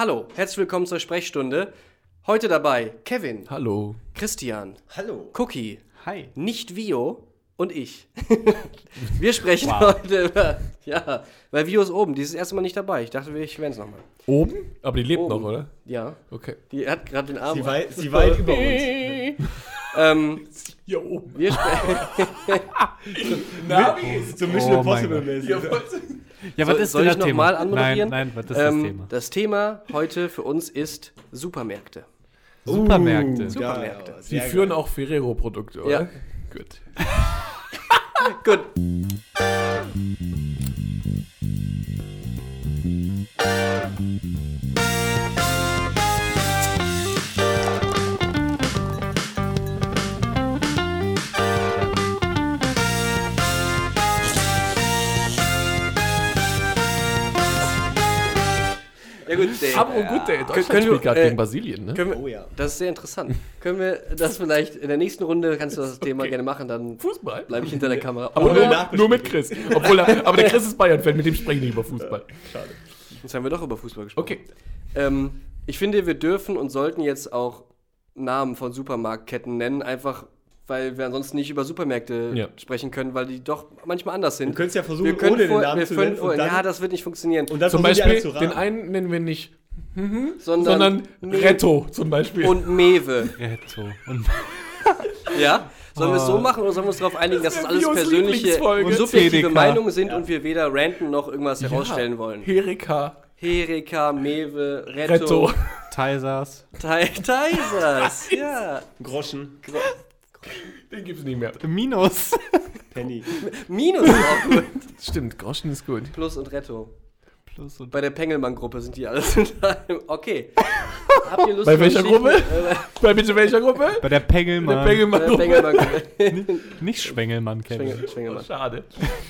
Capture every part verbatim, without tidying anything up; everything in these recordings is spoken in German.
Hallo, herzlich willkommen zur Sprechstunde. Heute dabei Kevin. Hallo. Christian. Hallo. Cookie. Hi. Nicht Vio und ich. Wir sprechen Wow. heute über, ja, weil Vio ist oben, die ist das erste Mal nicht dabei. Ich dachte, ich wäre es nochmal. Oben? Aber die lebt Oben. noch, oder? Ja, Okay. die hat gerade den Arm. Sie weit, sie weit über uns. ähm, Hier oben. wir sprechen. So Mission Oh Impossible mein mäßig. Ja, was Soll- ist soll denn ich das noch Thema? mal anmoderieren? Nein, nein, was ist ähm, das Thema? Das Thema heute für uns ist Supermärkte. Supermärkte. Uh, Supermärkte. Ja, Sie sehr führen geil. auch Ferrero-Produkte, oder? Ja. Gut. Gut. Ja gut, der, Aber oh gut, der Deutschland können wir, spielt gerade äh, gegen Brasilien, ne? können wir, Oh ja. Das ist sehr interessant. Können wir das vielleicht in der nächsten Runde, kannst du das Thema gerne machen, dann Fußball? bleibe ich hinter der Kamera. Aber Ohne nur, Nachbesprechung. nur mit Chris. Obwohl er, aber der Chris ist Bayern-Fan, mit dem sprechen wir nicht über Fußball. Schade. Jetzt haben wir doch über Fußball gesprochen. Okay. Ähm, ich finde, wir dürfen und sollten jetzt auch Namen von Supermarktketten nennen, einfach weil wir ansonsten nicht über Supermärkte Ja. sprechen können, weil die doch manchmal anders sind. Du könntest ja versuchen, wir können ohne vor, den Namen wir zu können nennen. vor, Und dann, ja, das wird nicht funktionieren. und dann Zum versuchen die alle Beispiel, zu den raten. einen nennen wir nicht, sondern, sondern Me- Retto zum Beispiel. und Mewe. Retto. Und Ja? Sollen wir es so Oh. machen oder sollen wir uns darauf einigen, dass das wär alles Bios persönliche Lieblingsfolge. und subjektive C D K. Meinungen sind und wir weder ranten noch irgendwas herausstellen wollen? Herika, Herika, Mewe, Retto, Retto. Teisers. Thai- Teisers, ja. Groschen, Den gibt's nicht mehr. Minus. Penny. Minus ist auch gut. Stimmt, Groschen ist gut. Plus und Retto. Plus und Bei der Pengelmann-Gruppe sind die alles in einem. Okay. Habt ihr Lust Bei auf welcher Geschichten? Gruppe? Äh, Bei bitte welcher Gruppe? Bei der Pengelmann. Der bei Pengelmann der Gruppe. Pengelmann-Gruppe. Nicht Schwengelmann, Kevin. Schwengel- Schwengelmann. Schade.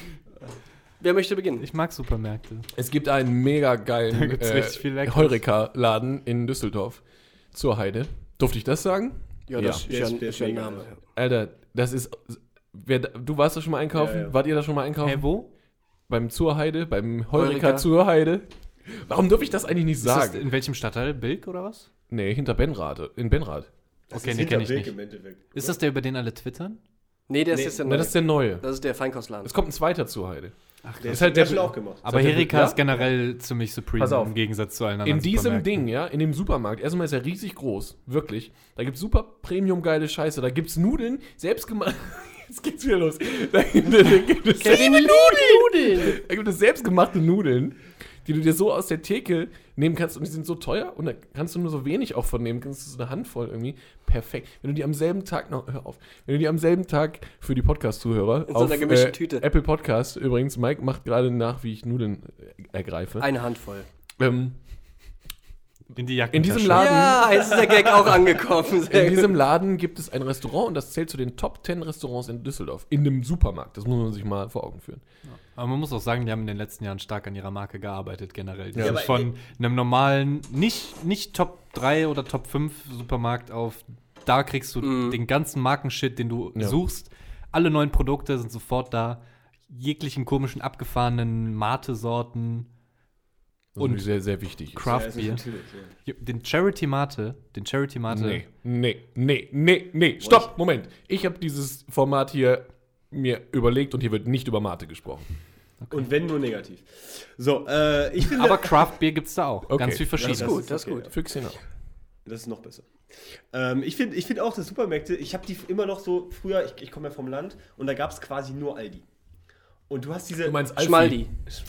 Wer möchte beginnen? Ich mag Supermärkte. Es gibt einen mega geilen Da gibt's richtig viel Leckeres. Heureka-Laden in Düsseldorf zur Heide. Durfte ich das sagen? Ja, das Der ist ist- ja, der ist ist ja ein mega, Name. ja. Alter, das ist. Wer, du warst da schon mal einkaufen? Ja, ja. Wart ihr da schon mal einkaufen? Hä, wo? Beim zur Heide? Beim Heureka. Heureka zur Heide? Warum darf ich das eigentlich nicht Ist das sagen? in welchem Stadtteil? Bilk oder was? Nee, hinter Benrath. In Benrath. Das Okay, ist nee, kenn hinter ich Wilk nicht. im Endeffekt. Ist das der, über den alle twittern? Nee, der ist Nee, jetzt der Na, neue. das ist der neue. Das ist der Feinkostladen. Es kommt ein zweiter zur Heide. Ach, Der ist ist halt halt der der- schon aufgemacht. aber Sag ich- Herika ja? ist generell ziemlich supreme Pass auf. im Gegensatz zu allen anderen In diesem Supermärkten. Ding, ja, in dem Supermarkt, erstmal ist er riesig groß, wirklich. Da gibt's super Premium geile Scheiße. Da gibt's Nudeln, selbstgemacht. Jetzt geht's wieder los. Da gibt, da gibt es Kevin liebt Nudeln! Da gibt es selbstgemachte Nudeln, die du dir so aus der Theke nehmen kannst und die sind so teuer und da kannst du nur so wenig auch von nehmen, kannst du so eine Handvoll irgendwie. Perfekt. Wenn du die am selben Tag noch, hör auf, wenn du die am selben Tag für die Podcast-Zuhörer In so einer gemischten Tüte. Apple Podcast, übrigens, Mike macht gerade nach, wie ich Nudeln äh, ergreife. Eine Handvoll. Ähm, In die Jacke. In diesem Laden- Ja, jetzt ist der Gag auch angekommen. Sehr In gut. diesem Laden gibt es ein Restaurant und das zählt zu den Top zehn Restaurants in Düsseldorf. In einem Supermarkt. Das muss man sich mal vor Augen führen. Aber man muss auch sagen, die haben in den letzten Jahren stark an ihrer Marke gearbeitet, generell. Die Ja, sind aber- von einem normalen, nicht, nicht Top drei oder Top fünf Supermarkt auf, da kriegst du Mhm. den ganzen Markenshit, den du Ja. suchst. Alle neuen Produkte sind sofort da. Jeglichen komischen, abgefahrenen Mate-Sorten. Das Und und sehr, sehr wichtig. ist. Craft Ja, ist Beer. natürlich, ja. Den Charity Mate, den Charity Mate. Nee, nee, nee, nee, nee. Stopp, Moment. Ich habe dieses Format hier mir überlegt und hier wird nicht über Mate gesprochen. Und wenn nur negativ. So, äh, ich finde. Aber Craft Beer gibt's da auch. Okay. Ganz viel verschiedene. Das gut, ist das ist okay, gut. ja. Füchschen auch. Das ist noch besser. Ähm, ich finde ich find auch, dass Supermärkte, ich habe die immer noch so, früher, ich, ich komme ja vom Land und da gab es quasi nur Aldi. Und du hast diese. Du meinst Alfie? Schmaldi.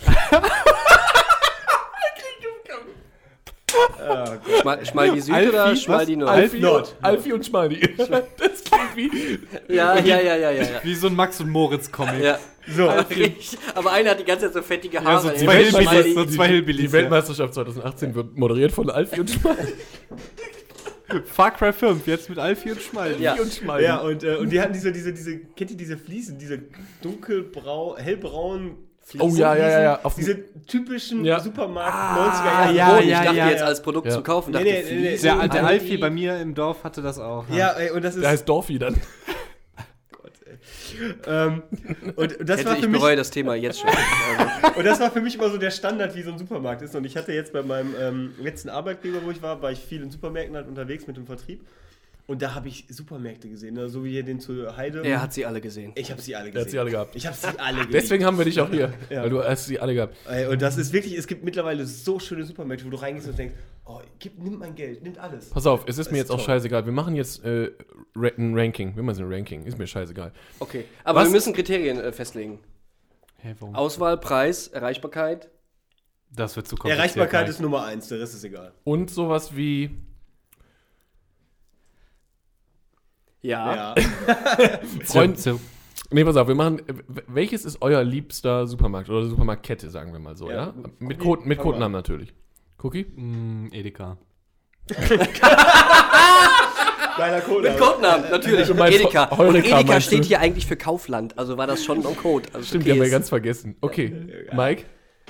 Ah, Gott. Schmal, Schmaldi Süd Alfie, oder was? Schmaldi Nord? Alfie, Nord. Alfie und Schmaldi. Das klingt wie... Ja, ja, ja, ja, ja. ja. Wie so ein Max und Moritz Comic. ja. So, Richtig. Aber einer hat die ganze Zeit so fettige Ja, Haare. so Ey, zwei Schmaldi. Hillbillies, so zwei Die Hillbillies. ja. Weltmeisterschaft zwanzig achtzehn wird moderiert von Alfie und Schmaldi. Far Cry fünf, jetzt mit Alfie und Schmaldi. Ja. Alfie und Schmaldi. ja, und, äh, und die hatten diese, diese, diese, kennt ihr diese Fliesen, diese dunkelbrau, hellbraunen Fliesen? Oh, ja, ja, ja, ja. Auf- Diese typischen Ja. Supermarkt Ah, neunziger Jahre. ja, Boden. Ich ja, dachte ja, jetzt ja. als Produkt Ja. zu kaufen. Nee, Dachte, nee, nee, nee. Fliesen, Der, der Aldi. Alfie bei mir im Dorf hatte das auch. Ja, ey, und das ist. Der heißt Dorfi dann. Gott, ey. ähm, und das Hätte war ich für mich, bereue das Thema jetzt schon. Also, und das war für mich immer so der Standard, wie so ein Supermarkt ist. Und ich hatte jetzt bei meinem ähm, letzten Arbeitgeber, wo ich war, war ich viel in Supermärkten halt unterwegs mit dem Vertrieb. Und da habe ich Supermärkte gesehen, ne? So wie hier den zu Heide. er hat sie alle gesehen. Ich habe sie alle Er gesehen. hat sie alle gehabt. Ich habe sie alle gesehen. Deswegen haben wir dich auch hier, Ja. weil du hast sie alle gehabt. Ey, und das ist wirklich, es gibt mittlerweile so schöne Supermärkte, wo du reingehst und denkst, oh, gib, nimm mein Geld, nimm alles. Pass auf, es ist Das mir ist jetzt auch toll. scheißegal. Wir machen jetzt äh, Ra- ein Ranking. Wir machen ein Ranking. Ist mir scheißegal. Okay, aber Was? wir müssen Kriterien äh, festlegen. Hey, warum? Auswahl, Preis, Erreichbarkeit. Das wird zu kompliziert. Erreichbarkeit Mike. ist Nummer eins, der Rest ist egal. Und sowas wie. Ja. Ja. Freund, So, so. Nee, pass auf, wir machen. äh, Welches ist euer liebster Supermarkt oder Supermarktkette, sagen wir mal so, ja? Ja, Mit, Cookie, Code, mit fang mal Codenamen natürlich. Cookie? Mm, Edeka. Geiler Code. Mit Codenamen, natürlich. Du meinst Edeka. Heu- Und Heureka Edeka meinst du? steht hier eigentlich für Kaufland, also war das schon ein Code. Also Stimmt, okay die haben wir ist. ganz vergessen. Okay, Ja. Mike?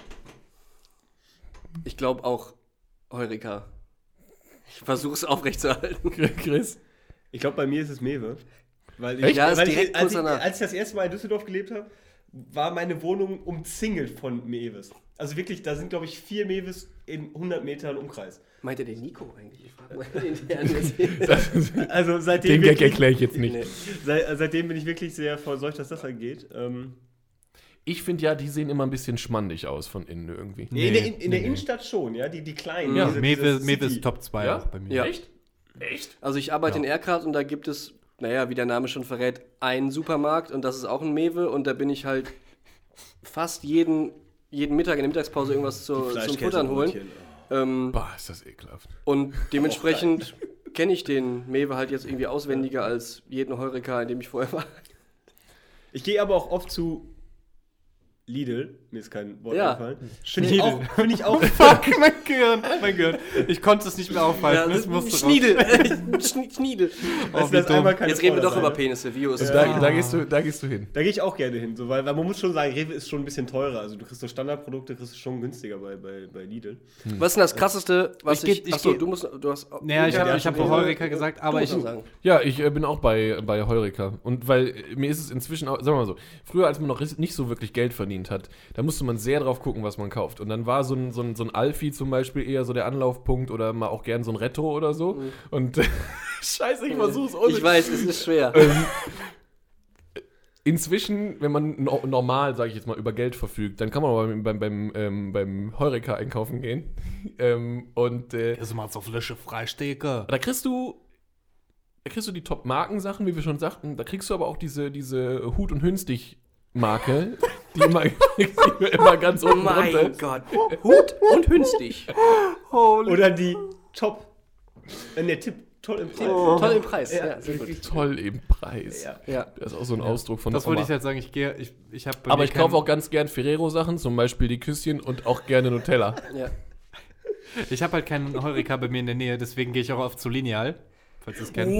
Ich glaube auch Heureka. Ich versuche es aufrechtzuerhalten. Chris? Ich glaube, bei mir ist es Mewe. Weil ich, Echt? Ja, ist weil ich, direkt als, kurz ich, danach. als ich das erste Mal in Düsseldorf gelebt habe, war meine Wohnung umzingelt von Mewes. Also wirklich, da sind, glaube ich, vier Mewes in hundert Metern Umkreis. Meint ihr den Nico eigentlich? Ich frage mal den Herrn jetzt. Also seitdem, Den Gag wirklich, erkläre ich jetzt nicht. Nee. seit, seitdem bin ich wirklich sehr verseucht, was das angeht. Ähm, Ich finde ja, die sehen immer ein bisschen schmandig aus von innen irgendwie. Nee, in der, in, in der nee, Innenstadt schon, ja, die, die kleinen. Ja, diese- Mewe, dieses Mewe City. ist Top zwei Ja? auch bei mir. Ja. Echt? Echt? Also ich arbeite Ja. in Erkrath und da gibt es, naja, wie der Name schon verrät, einen Supermarkt und das ist auch ein Mewe und da bin ich halt fast jeden, jeden Mittag in der Mittagspause irgendwas zu, zum Fleischkäse Futtern holen. Brötchen. Ähm, Boah, ist das ekelhaft. und dementsprechend kenne ich den Mewe halt jetzt irgendwie auswendiger als jeden Heureka, in dem ich vorher war. Ich gehe aber auch oft zu Lidl. Mir ist kein Wort Ja. eingefallen. Finde ich auch, find ich auch Fuck, mein Gehirn, mein Gehirn. Ich konnte es nicht mehr aufhalten. Ja, es musste raus. Schniedel. Schn- Schniedel. Weißt du, wie dass dumm. einmal keine Jetzt reden wir Frau doch da über sein, ne? Penisse. Vio ist Also es. da, da, gehst du, da gehst du hin. Da gehe ich auch gerne hin, so, weil, weil man muss schon sagen, Rewe ist schon ein bisschen teurer. Also du kriegst so Standardprodukte, kriegst du schon günstiger bei, bei, bei Lidl. Was ist denn das Krasseste, was Ich ich... geh- ich Achso, geh- du musst... Du hast, Naja, ich Ja, habe ja, ich hab schon Heureka gesagt, aber du ich. musst sagen. Ja, ich äh, bin auch bei, bei Heureka. Und weil äh, mir ist es inzwischen auch, sagen wir mal so, früher, als man noch ris- nicht so wirklich Geld verdient hat, da musste man sehr drauf gucken, was man kauft. Und dann war so ein, so ein, so ein Alfie zum Beispiel eher so der Anlaufpunkt oder mal auch gern so ein Retro oder so. Und scheiße, ich versuch's ohne. Ich weiß, es ist schwer. Ähm, inzwischen, wenn man no normal, sage ich jetzt mal, über Geld verfügt, dann kann man aber beim, beim, beim, ähm, beim Heureka einkaufen gehen. ähm, und äh, Also mal so Flasche Freisteke. da kriegst du da kriegst du die Top-Markensachen, wie wir schon sagten. Da kriegst du aber auch diese, diese Hut- und Hünstig-Marke, die immer, die immer ganz Oh unten drunter mein ist. Gott. Hut und Hünstig. Oder die Top. Äh, ne, Tipp. Toll im Preis. Toll im Preis. Ja, Ja, sehr gut. Toll im Preis. Ja. Ja. Das ist auch so ein Ausdruck von Das der wollte Oma. ich halt sagen. Ich gehe, ich, ich habe. Aber ich kaufe auch ganz gern Ferrero-Sachen, zum Beispiel die Küsschen und auch gerne Nutella. Ja. Ich habe halt keinen Heureka bei mir in der Nähe, deswegen gehe ich auch oft zu Lineal, falls ihr es kennt.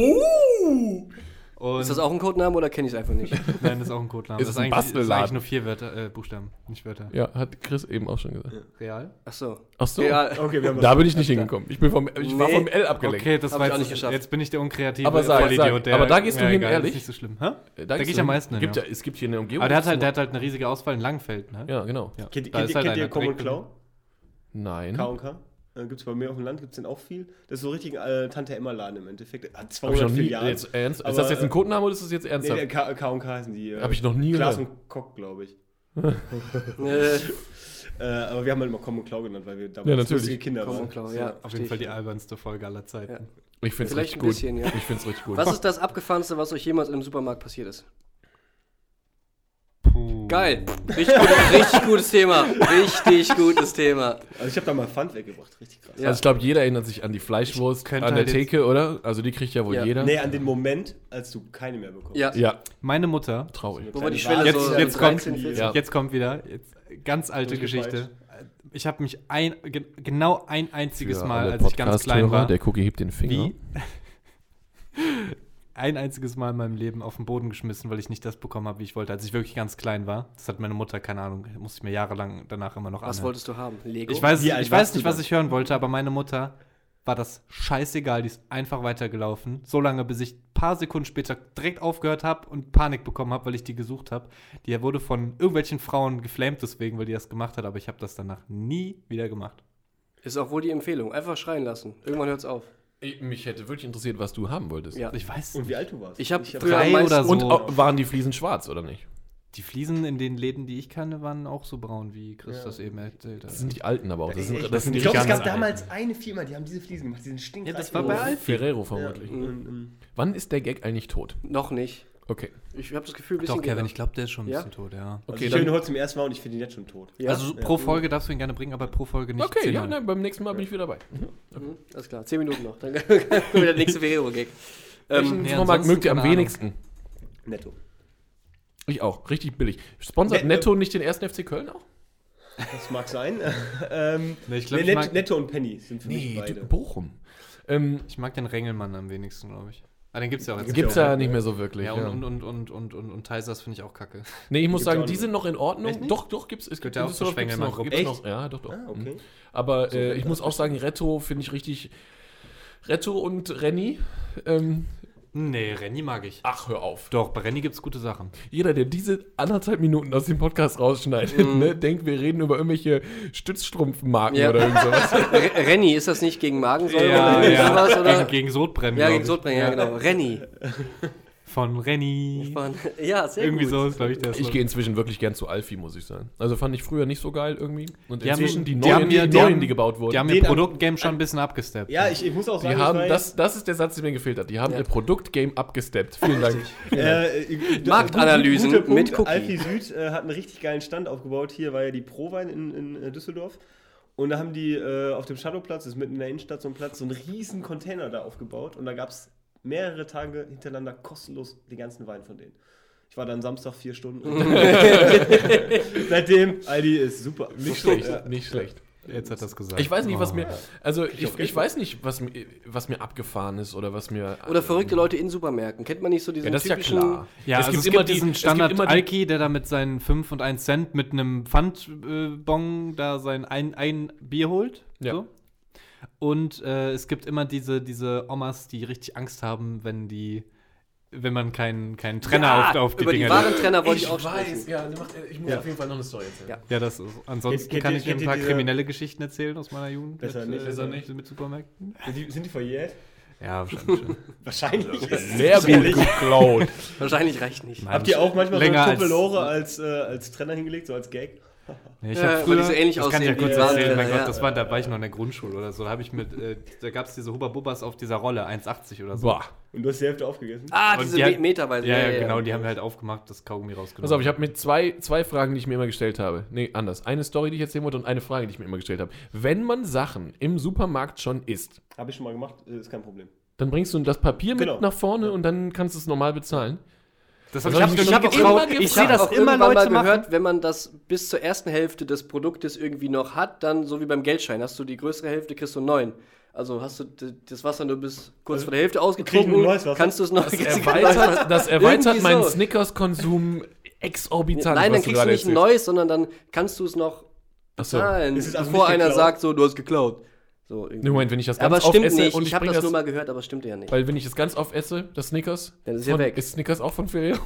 Und Ist das auch ein Codename oder kenne ich es einfach nicht? Nein, das ist auch ein Codename. Ist das es ein eigentlich, das ist Bastelladen? eigentlich nur vier Wörter, äh, Buchstaben, nicht Wörter. Ja, hat Chris eben auch schon gesagt. Real? Ach so. Ach so, Ja, Okay, wir haben da was. bin ich nicht hingekommen. Ich, bin vom, ich war Nee. vom L abgelenkt. Okay, das Hab war ich auch jetzt, nicht geschafft. jetzt bin ich der unkreative Aber sag, Vollidiot, sag, aber da gehst du hin, egal, ehrlich? Ist nicht so schlimm. Hä? Da, Da gehst gehe ich du am hin. meisten hin, Gibt ja. ja. Es gibt hier eine Umgebung. Aber der hat halt, der hat halt eine riesige Auswahl in Langfeld, ne? Ja, genau. Ja. Kennt, Da kennt, ist halt kennt ihr einer Common direkt- Clown? Nein. K und K? Äh, gibt es bei mir auf dem Land, gibt es den auch viel. Das ist so richtig ein äh, Tante-Emma-Laden im Endeffekt. Hat Hab ich noch zweihundert nie. Filialen. Jetzt ernst? Ist Aber, das jetzt ein äh, Codename oder ist das jetzt Nee, ernsthaft? der K- K und K heißen die. Äh, Hab ich noch nie Klaas gehört. und Kock, glaube ich. Äh, Äh, aber wir haben halt immer Common Clown genannt, weil wir damals Ja, natürlich. lustige Kinder Common waren. Clown, ja. Auf jeden Fall die albernste Folge aller Zeiten. Ja. Ich find's Vielleicht richtig ein gut. bisschen, ja. Ich find's richtig gut. was ist das Abgefahrenste, was euch jemals in einem Supermarkt passiert ist? Puh. Geil. Richtig, gut, richtig gutes Thema. Richtig gutes Thema. Also ich habe da mal Pfand weggebracht, richtig krass. Ja. Also ich glaube, jeder erinnert sich an die Fleischwurst könnte an der halt jetzt- Theke, oder? Also die kriegt ja wohl Ja. jeder. Nee, an den Moment, als du keine mehr bekommst. Ja. Ja, Meine Mutter, traurig. Wo war die Kleine Schwelle Vase. so Jetzt- jetzt kommt- dreizehn, vierzehn? Ja. jetzt kommt wieder, jetzt, ganz alte Durchgefeitscht. Geschichte. Ich habe mich ein, ge genau ein einziges Für Mal, alle als ich ganz klein Podcast-Hörer, war, Der Cookie hebt den Finger. wie ein einziges Mal in meinem Leben auf den Boden geschmissen, weil ich nicht das bekommen habe, wie ich wollte, als ich wirklich ganz klein war. Das hat meine Mutter, keine Ahnung, musste ich mir jahrelang danach immer noch Was anhören. wolltest du haben? Lego? Ich weiß, Wie alt ich weiß warst nicht, du was da? ich hören wollte, aber meine Mutter war das scheißegal, die ist einfach weitergelaufen, so lange, bis ich paar Sekunden später direkt aufgehört habe und Panik bekommen habe, weil ich die gesucht habe. Die wurde von irgendwelchen Frauen geflamed deswegen, weil die das gemacht hat, aber ich habe das danach nie wieder gemacht. Ist auch wohl die Empfehlung. Einfach schreien lassen. Irgendwann hört's auf. Ich, mich hätte wirklich interessiert, was du haben wolltest. Ja. Ich weiß Und wie alt du warst. Ich habe hab früher drei am meisten- oder so. Und auch, waren die Fliesen schwarz, oder nicht? Die Fliesen in den Läden, die ich kannte, waren auch so braun, wie Chris Ja. das eben erzählt hat. Das sind die alten aber auch. Das sind, Ich, das sind die ich glaube, es ganz gab alten. damals eine Firma, die haben diese Fliesen gemacht, die sind stinkreich. Ja, das war bei Alfie. Ferrero vermutlich. Ja, und, und, Wann ist der Gag eigentlich tot? Noch nicht. Okay. Ich habe das Gefühl, ein bisschen Doch, Kevin, geht ich glaube, der ist schon ein Ja? bisschen tot, ja. also Okay, ich höre ihn dann, heute zum ersten Mal und ich finde ihn jetzt schon tot. noch. Ja? Also pro Folge darfst du ihn gerne bringen, aber pro Folge nicht. okay, ja, zehnmal. nein, beim nächsten Mal bin ich wieder dabei. Mhm, alles klar. Zehn Minuten noch. Dann kommt wieder der nächste Ferrero-Gag. Welchen Ähm, nee, Supermarkt ansonsten mögt ihr am keine Ahnung. wenigsten? Netto. Ich auch, richtig billig. Sponsert Ne- Netto nicht den ersten F C Köln auch? Das mag sein. ähm, Nee, ich glaube, nee, ich, Net, mag- Netto und Penny sind für mich Nee, beide. Bochum. Ähm, ich mag den Rängelmann am wenigsten, glaube ich. Ah, den gibt's ja auch jetzt. gibt's ja ja auch, nicht ja. mehr so wirklich. Ja, Ja, und, und, und, und, und, und Teisers finde ich auch kacke. Nee, ich muss Gibt's sagen, auch die nicht. sind noch in Ordnung. Echt nicht? Doch, doch, gibt's. Es gibt ja in auch so Düsseldorf gibt's noch, Schwengelmann-Gruppen. gibt's noch. Ja, doch, doch. Ah, okay. Aber So, äh, ich das muss auch sagen, Retto finde ich richtig. Retto und Renny. Ähm, Nee, Renny mag ich. ach, hör auf. Doch, bei Renny gibt's gute Sachen. Jeder, der diese anderthalb Minuten aus dem Podcast rausschneidet, Mhm. ne, denkt, wir reden über irgendwelche Stützstrumpfmarken Ja. oder irgend sowas. Re- Renny, ist das nicht gegen Magensäure Ja, oder ja. sowas? Oder? Gegen, gegen Sodbrennen. Ja, glaub gegen ich. Sodbrennen, ja, genau. Renny. Von Renny. Von- Ja, sehr Irgendwie gut. so ist, glaube ich, der Ich Slogan. gehe inzwischen wirklich gern zu Alfie, muss ich sagen. Also fand ich früher nicht so geil irgendwie. Und Die haben- inzwischen die, die neuen, haben die, mir- die neuen haben- die gebaut wurden. Die haben Den ihr am- Produktgame schon ein bisschen abgesteppt. Ja, ich, ich muss auch Die sagen, haben, ich war das, das ist der Satz, der mir gefehlt hat. Die haben Ja. ihr Produktgame abgesteppt. Vielen Dank. Äh, äh, Marktanalysen guter Punkt. mit Cookie. Alfie Süd äh, hat einen richtig geilen Stand aufgebaut. Hier war ja die Prowein in, in äh, Düsseldorf. Und da haben die äh, auf dem Shadowplatz, das ist mitten in der Innenstadt so ein Platz, so einen riesen Container da aufgebaut. Und da gab es mehrere Tage hintereinander kostenlos den ganzen Wein von denen. Ich war dann Samstag vier Stunden. Seitdem, Aldi ist super. Nicht schlecht, nicht schlecht. Jetzt hat das gesagt. Ich weiß nicht, was Oh. mir, also ich, auch ich weiß nicht, was mir, was mir abgefahren ist oder was mir... Oder verrückte Leute in Supermärkten. Kennt man nicht so diesen Ja, das ist ja typischen... klar. Ja, es also gibt es immer gibt die- diesen es gibt Standard immer die- Alki, der da mit seinen fünf und ein Cent mit einem Pfandbon da sein ein, ein Bier holt. Ja. So. Und äh, es gibt immer diese, diese Omas, die richtig Angst haben, wenn die, wenn man keinen keinen Trenner Ja, auf, auf die über die Dinger Warentrenner wollte ich, Ich auch weiß, sprechen. ja, du machst- ich muss Ja. auf jeden Fall noch eine Story erzählen. Ja. Ja, das ist, ansonsten Kennt- kennt kann ihr- ich dir ein kennt ihr paar diese- kriminelle Geschichten erzählen aus meiner Jugend. Besser mit, nicht, äh, besser nicht. Mit Supermärkten. Sind die, sind die verjährt? Ja, wahrscheinlich schon. Wahrscheinlich. Lehrbuch geklaut. Wahrscheinlich reicht nicht. Nein, Habt ihr auch manchmal länger so als- eine Tupelore als, äh, als Trenner hingelegt, so als Gag? Nee, ich Ja, hab weil früher, die so ähnlich das kann ich ja aussehen kurz wie- erzählen, Ja, mein ja, Gott, das ja. war, da war ich noch in der Grundschule oder so. Da habe ich mit, äh, da gab es diese Hubba Bubbas auf dieser Rolle, eins achtzig oder so. Boah. Und du hast die Hälfte aufgegessen? Ah, Und diese die hat- Meterweise. Ja, ja, genau, die haben wir halt aufgemacht, das Kaugummi rausgenommen. Pass auf, ich habe mit zwei, zwei Fragen, die ich mir immer gestellt habe. Nee, anders. Eine Story, die ich erzählen wollte und eine Frage, die ich mir immer gestellt habe. Wenn man Sachen im Supermarkt schon isst, Habe ich schon mal gemacht, äh, ist kein Problem. dann bringst du das Papier Genau. mit nach vorne und dann kannst du es normal bezahlen. das das hab hab ich ich noch schon nie immer getraut. gefragt. Ich sehe das auch immer irgendwann Leute mal gehört, machen. wenn man das bis zur ersten Hälfte des Produktes irgendwie noch hat, dann so wie beim Geldschein, hast du die größere Hälfte, kriegst du einen neuen. Also hast du d- das Wasser nur bis kurz Also, vor der Hälfte krieg ich ausgetrunken, ein neues Wasser? kannst du es noch Das erweitert, das erweitert Irgendwie meinen so. Snickers-Konsum exorbitant. Nein, dann was du kriegst du gerade nicht ein erzählst. neues, sondern dann kannst du es noch Ach so. bezahlen, Es ist also bevor nicht einer geklaut. sagt, so, du hast geklaut. So, irgendwie. Nee, Moment, wenn ich das ganz aber oft stimmt esse nicht, und ich ich habe bring das das, nur mal gehört, aber stimmt ja nicht. weil wenn ich es ganz oft esse, das Snickers, Dann ist ja von- weg. ist Snickers auch von Ferrero.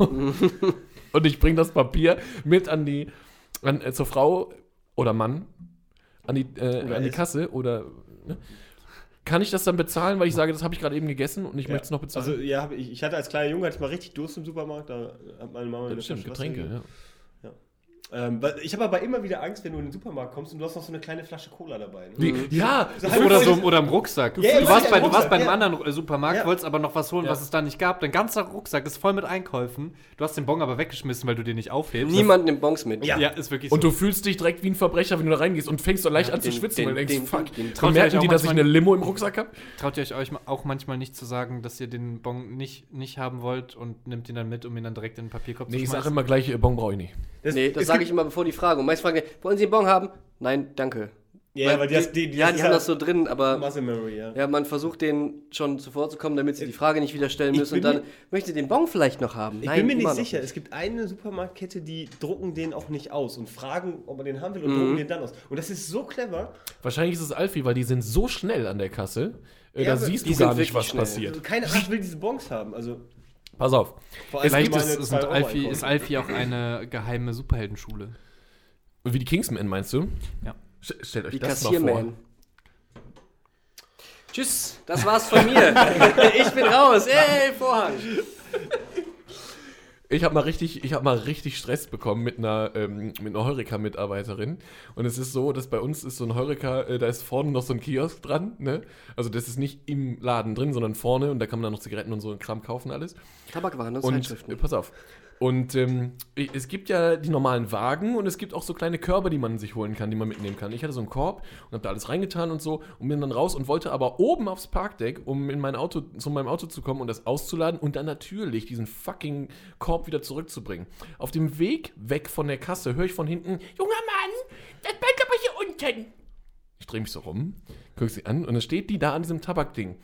Und ich bringe das Papier mit an die, an, äh, zur Frau oder Mann, an die, äh, Oder an die es. Kasse oder, ne? Kann ich das dann bezahlen, weil ich sage, das habe ich gerade eben gegessen und ich Ja. möchte es noch bezahlen? Also, ja, hab ich, ich hatte als kleiner Junge hatte ich mal richtig Durst im Supermarkt, da hat meine Mama ja, eine stimmt, Flasche Wasser Getränke, gegeben. ja. Ähm, weil- ich habe aber immer wieder Angst, wenn du in den Supermarkt kommst und du hast noch so eine kleine Flasche Cola dabei. Ne? Wie, ja, So Oder, so, halb- oder im Rucksack. Ja, du, ja, warst ja, bei, im du warst Rucksack, bei einem ja. anderen Supermarkt, Ja. wolltest aber noch was holen, Ja. was es da nicht gab. Dein ganzer Rucksack ist voll mit Einkäufen. Du hast den Bon aber weggeschmissen, weil du den nicht aufhebst. Niemand nimmt Bons mit. Ja. Ja, ist wirklich und so. du fühlst dich direkt wie ein Verbrecher, wenn du da reingehst und fängst so leicht an zu den- schwitzen, den- weil du denkst, den- fuck, den- Traut ihr merken euch die, auch dass ich eine manchmal- Limo im Rucksack habe? Traut ihr euch euch auch manchmal nicht zu sagen, dass ihr den Bon nicht, nicht haben wollt und nimmt ihn dann mit, um ihn dann direkt in den Papierkorb Nee, zu ich schmeißen? sage immer gleich, äh, Bon brauche ich nicht. Das, Nee, das es sage gibt- ich immer bevor die Frage. Und meist fragen die, wollen Sie einen Bon haben? Nein, danke. Ja, aber die, die, das, die, die, ja, das die ist haben ja das so drin, aber Muscle Memory, ja. ja, man versucht denen schon zuvorzukommen, damit sie die Frage nicht wieder stellen Ich müssen und bin dann möchte den Bon vielleicht noch haben. Ich Nein, bin mir nicht immer noch sicher. Es gibt eine Supermarktkette, die drucken den auch nicht aus und fragen, ob man den haben will und drucken den dann aus. Und das ist so clever. Wahrscheinlich ist es Alfie, weil die sind so schnell an der Kasse, äh, Ja, da aber siehst die du gar sind nicht, was wirklich schnell. passiert. Also keine Art will diese Bons haben. Also Pass auf. vor allem Vielleicht für ist, meine ist, zwei Euro Alfie, einkaufen. ist Alfie auch eine geheime Superheldenschule. Und wie die Kingsmen, meinst du? Ja. St- Stellt euch die das mal vor. Kassierman. Tschüss, das war's von mir. Ich bin raus. Ey, Vorhang. Ich habe mal richtig, ich habe mal richtig Stress bekommen mit einer, ähm, mit einer Heureka-Mitarbeiterin. Und es ist so, dass bei uns ist so ein Heureka, äh, da ist vorne noch so ein Kiosk dran, ne? Also das ist nicht im Laden drin, sondern vorne und da kann man dann noch Zigaretten und so einen Kram kaufen alles. Tabakwaren und Und Zeitschriften. äh, pass auf. Und ähm, ich- es gibt ja die normalen Wagen und es gibt auch so kleine Körbe, die man sich holen kann, die man mitnehmen kann. Ich hatte so einen Korb und habe da alles reingetan und so und bin dann raus und wollte aber oben aufs Parkdeck, um in mein Auto, zu meinem Auto zu kommen und das auszuladen und dann natürlich diesen fucking Korb wieder zurückzubringen. Auf dem Weg weg von der Kasse höre ich von hinten, junger Mann, das bleibt aber hier unten. Ich drehe mich so rum, gucke sie an und dann steht die da an diesem Tabakding.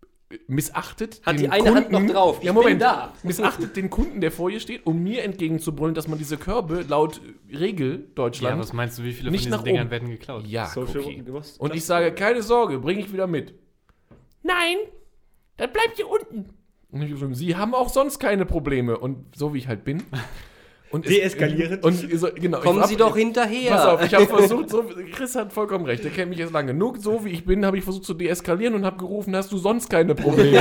Missachtet Hat den die eine Hand Kunden, noch drauf. Ich ja, Moment, bin da. missachtet den Kunden, der vor ihr steht, um mir entgegenzubrüllen, dass man diese Körbe laut Regel Ja, Deutschland was meinst du, wie viele nicht von nach diesen Dingern oben. werden geklaut? ja, Social- okay. du hast- Und das- ich sage, keine Sorge, bringe ich wieder mit. Nein, das bleibt hier unten. Und ich so, Sie haben auch sonst keine Probleme. Und so wie ich halt bin. Und es- Deeskalierend. Und so, genau, ich Kommen hab- Sie doch hinterher. Pass auf, ich habe versucht, so, Chris hat vollkommen recht, der kennt mich jetzt lange. Nur so wie ich bin, habe ich versucht zu deeskalieren und habe gerufen, hast du sonst keine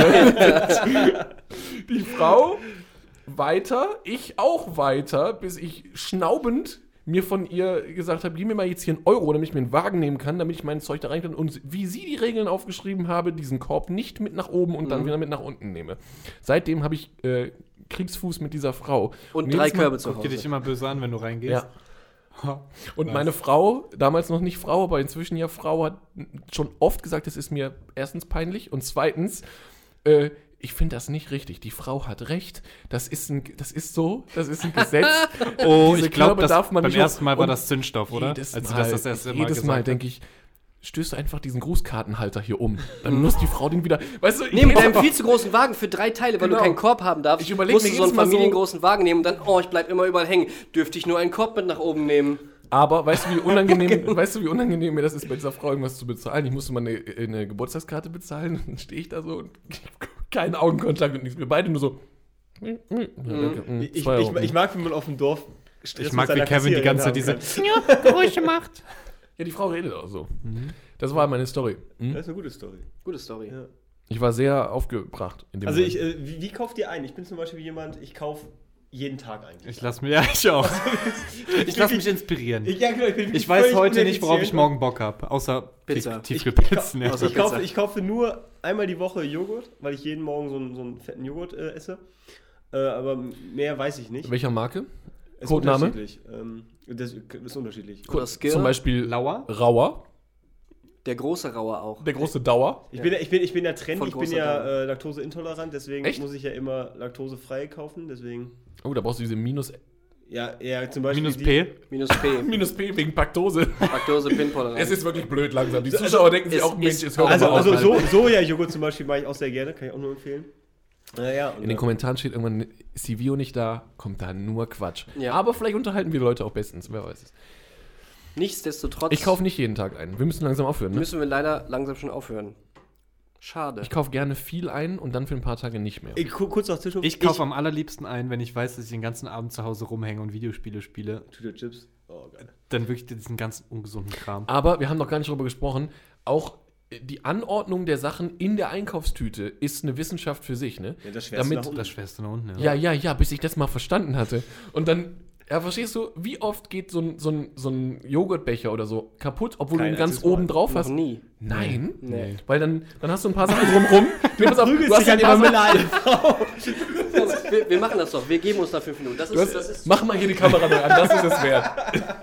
Probleme? Die Frau weiter, ich auch weiter, bis ich schnaubend mir von ihr gesagt habe, gib mir mal jetzt hier einen Euro, damit ich mir einen Wagen nehmen kann, damit ich mein Zeug da rein kann und wie sie die Regeln aufgeschrieben habe, diesen Korb nicht mit nach oben und dann wieder mit nach unten nehme. Seitdem habe ich äh, Kriegsfuß mit dieser Frau. Und jedes drei Mal- Körbe zu Guck dir dich Hause. immer böse an, wenn du reingehst. Ja. Und meine Frau, damals noch nicht Frau, aber inzwischen ja Frau, hat schon oft gesagt, es ist mir erstens peinlich und zweitens, äh, ich finde das nicht richtig. Die Frau hat recht. Das ist, ein, das ist so, das ist ein Gesetz. Oh, Diese ich glaube, Körbe darf man beim nicht ersten Mal war und das Zündstoff, oder? Jedes Als Mal, du das das erste Mal jedes gesagt Mal hast. denke ich, stößt du einfach diesen Grußkartenhalter hier um. Dann muss die Frau den wieder, weißt du, ich Nee, mit rede einem einfach- viel zu großen Wagen für drei Teile, weil Genau. du keinen Korb haben darfst. Ich überleg musst mir du so einen jedes Mal so- familiengroßen Wagen nehmen und dann, oh, ich bleib immer überall hängen. Dürfte ich nur einen Korb mit nach oben nehmen? Aber weißt du, wie unangenehm, weißt du, wie unangenehm mir das ist, bei dieser Frau irgendwas zu bezahlen? Ich musste mal eine, eine Geburtstagskarte bezahlen. Dann stehe ich da so und keinen Augenkontakt und nichts. Wir beide nur so. Ja, danke, mm, Ich, ich, zwei Euro. ich mag, wenn man auf dem Dorf Stress Ich mag, mit wie seiner Kevin die ganze Zeit Kassiererin diese haben kann. Geräusche macht. Ja, die Frau redet auch so. Das war meine Story. Hm? Das ist eine gute Story. Gute Story. Ja. Ich war sehr aufgebracht in dem Also Moment. ich, äh, wie, wie kauft ihr ein? Ich bin zum Beispiel jemand, ich kaufe jeden Tag eigentlich. Ich lass mich, ja, ich auch. Ich lass mich inspirieren. Ich, ja, genau, ich, bin Ich weiß völlig heute nicht, worauf ich uneffizient. morgen Bock habe. Außer Pizza. Tiefkühlpizzen. Ja. Außer Ich kaufe, Pizza. ich kaufe nur einmal die Woche Joghurt, weil ich jeden Morgen so einen, so einen fetten Joghurt äh, esse. Äh, aber mehr weiß ich nicht. Welcher Marke? Ist Codename? unterschiedlich. Ähm, das ist unterschiedlich. Oder Skill. Zum Beispiel Lauer? Rauer, Der große Rauer auch. der große Dauer. Ich bin, ich bin, ich bin ja Trend, Von ich bin großer ja Dauer. äh, laktoseintolerant, deswegen Echt? muss ich ja immer laktosefrei kaufen. Deswegen, Oh, da brauchst du diese Minus, ja, ja zum Beispiel. Minus die- P. Minus P. Minus P wegen Paktose. Laktose, Pintoleranz. Es ist wirklich blöd langsam. Die Zuschauer denken sich ist- auch, Mensch, ist- jetzt hör doch Also, mal auf. also so, Alter. Soja-Joghurt zum Beispiel mache ich auch sehr gerne, kann ich auch nur empfehlen. Naja, und In den dann- Kommentaren steht irgendwann, ist die Vio nicht da, kommt da nur Quatsch. Ja. Aber vielleicht unterhalten wir Leute auch bestens, wer weiß es. Nichtsdestotrotz Ich kaufe nicht jeden Tag ein. Wir müssen langsam aufhören, ne? müssen wir leider langsam schon aufhören. Schade. Ich kaufe gerne viel ein und dann für ein paar Tage nicht mehr. Ich, ku- kurz noch zwischen. Ich kaufe am allerliebsten ein, wenn ich weiß, dass ich den ganzen Abend zu Hause rumhänge und Videospiele spiele. Tüte Chips. Oh, geil. Dann wirklich diesen ganzen ungesunden Kram. Aber wir haben noch gar nicht darüber gesprochen, auch die Anordnung der Sachen in der Einkaufstüte ist eine Wissenschaft für sich, ne? Ja, das schwerste Damit, nach unten. Das schwerste nach unten, ja, ja, ja, bis ich das mal verstanden hatte. Und dann, ja, verstehst du, wie oft geht so ein, so ein, so ein Joghurtbecher oder so kaputt, obwohl Kein du ihn ganz einziges Mal. oben drauf Noch hast? nie. Nein. Nee. Weil dann, dann hast du ein paar Sachen drumrum. Nee, pass auf, du Prügelst hast dich ein halt paar immer Sachen, mit einer alten Frau. Wir, wir machen das doch. Wir geben uns da fünf Minuten. Das du ist, das hast, ist mach mal hier die Kamera neu an, das ist es wert.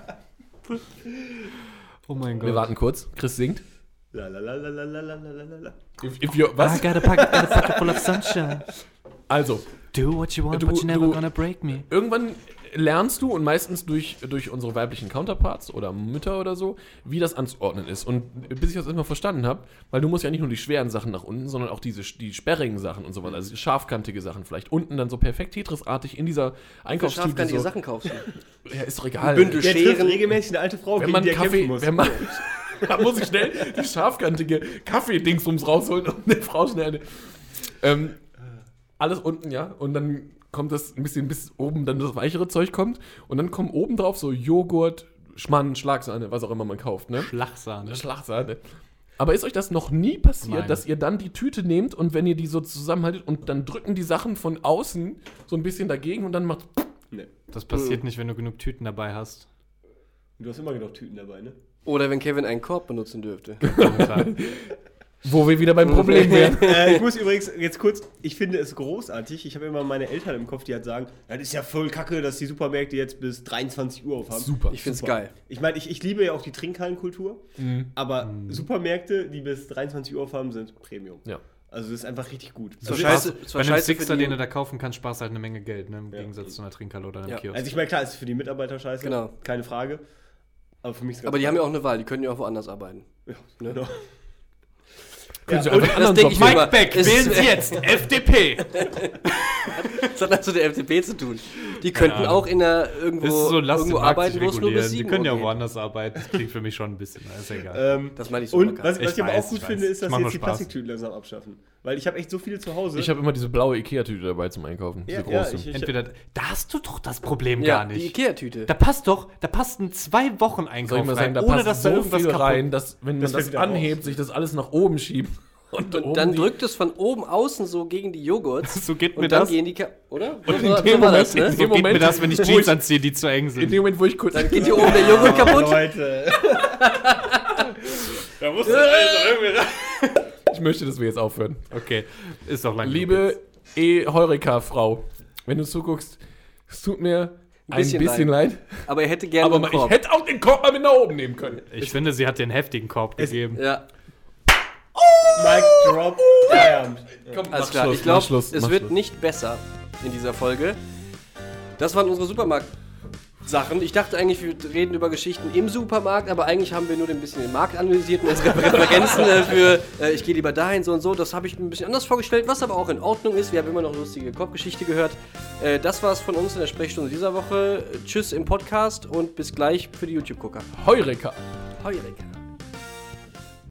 Oh mein Wir Gott. warten kurz. Chris singt. La, la, la, la, la, la, la, la, la, la. If, if you, was? I got a pocket, got a pocket full of sunshine. Also, Do what you want, Du- but you're never du- gonna break me. irgendwann lernst du und meistens durch, durch unsere weiblichen Counterparts oder Mütter oder so, wie das anzuordnen ist. Und bis ich das erstmal verstanden habe, weil du musst ja nicht nur die schweren Sachen nach unten, sondern auch diese die sperrigen Sachen und so weiter, also scharfkantige Sachen vielleicht unten dann so perfekt Tetrisartig in dieser Einkaufstüte. Scharfkantige so. Sachen kaufst du. Ja, ist doch egal. Bündel Der trifft Scheren. regelmäßig eine alte Frau, Wenn gegen man die er Kaffee, kämpfen muss. wenn man, da muss ich schnell die scharfkantige Kaffee-Dingsums rausholen und der Frau schnell eine, ähm, alles unten, ja, und dann kommt das ein bisschen, bis oben dann das weichere Zeug kommt und dann kommen oben drauf so Joghurt, Schmarrn, Schlagsahne, was auch immer man kauft, ne? Schlagsahne. Schlagsahne. Aber ist euch das noch nie passiert, Nein. dass ihr dann die Tüte nehmt und wenn ihr die so zusammenhaltet und dann drücken die Sachen von außen so ein bisschen dagegen und dann macht Nee. Das passiert nicht, wenn du genug Tüten dabei hast. Du hast immer genug Tüten dabei, ne? Oder wenn Kevin einen Korb benutzen dürfte. wo wir wieder beim Problem wären. äh, ich muss übrigens jetzt kurz, ich finde es großartig. Ich habe immer meine Eltern im Kopf, die halt sagen, ja, das ist ja voll kacke, dass die Supermärkte jetzt bis dreiundzwanzig Uhr aufhaben. Super. Ich find's Super. geil. Ich meine, ich, ich liebe ja auch die Trinkhallenkultur, aber Supermärkte, die bis dreiundzwanzig Uhr aufhaben, sind Premium. Ja. Also das ist einfach richtig gut. So Also, scheiße, Bei zwar einem scheiße Sixer, für die, den du da kaufen kannst, sparst du halt eine Menge Geld, ne? Im Ja. Gegensatz zu einer Trinkhalle oder einem Ja. Kiosk. also ich meine, klar, es ist für die Mitarbeiter scheiße, Genau. keine Frage. Aber für mich ist es ganz aber die haben ja auch eine Wahl, die können ja auch woanders arbeiten. ja, Ne? genau. Können Sie Ja, einfach das einen anderen denk Job ich machen. mir Mike Beck, Es- wählen Sie jetzt F D P. Das hat also der F D P zu tun. Die könnten Ahnung. auch in der irgendwo, Das ist so, lass den irgendwo Markt sich arbeiten, wo es nur bis regulieren. Die sieben können ja Uhr geht. woanders arbeiten. Das klingt für mich schon ein bisschen, ist ja egal. Ähm, Das meine ich so. und was, was Ich ich aber weiß, auch gut ich finde, weiß. ist, dass Ich mach sie nur jetzt die Spaß. Plastiktüten langsam abschaffen. Weil ich habe echt so viele zu Hause. Ich habe immer diese blaue Ikea-Tüte dabei zum Einkaufen. Diese ja, ja, große. ich, ich, Entweder, da hast du doch das Problem Ja, gar die nicht. Ikea-Tüte. Da passt doch, da passt ein zwei Wochen Soll Einkauf ich mal rein, sagen, da ohne passt dass da so irgendwas viel kaputt rein, dass wenn Das man fällt das wieder anhebt, raus. sich das alles nach oben schiebt. Und, Und oben dann die- drückt es von oben außen so gegen die Joghurts. So geht mir und dann das. gehen die Ka oder? Und so, in so dem war Moment- das, ne? in So dem geht mir Moment, das, wenn ich wo Jeans ich- anziehe, die zu eng In sind. dem Moment, wo ich kurz... Dann geht hier oben der Joghurt kaputt. Leute. Da musst du irgendwie Ich möchte, dass wir jetzt aufhören. Okay, ist doch lang. Liebe E-Heureka-Frau, wenn du zuguckst, es tut mir ein bisschen bisschen, leid, Aber er hätte gerne aber einen mal, Korb. ich hätte auch den Korb mal mit nach oben nehmen können. Ich finde, sie hat dir einen heftigen Korb gegeben. Ja, Mic drop. Feierabend. Komm, alles mach klar. Schluss, Ich glaube, mach Schluss, es mach wird Schluss. nicht besser in dieser Folge. Das waren unsere Supermarkt-Sachen. Ich dachte eigentlich, wir reden über Geschichten im Supermarkt, aber eigentlich haben wir nur ein bisschen den Markt analysiert und jetzt Referenzen äh, für äh, ich gehe lieber dahin, so und so. Das habe ich mir ein bisschen anders vorgestellt, was aber auch in Ordnung ist. Wir haben immer noch lustige Korbgeschichte gehört. Äh, das war's von uns in der Sprechstunde dieser Woche. Tschüss im Podcast und bis gleich für die YouTube-Gucker. Heureka. Heureka.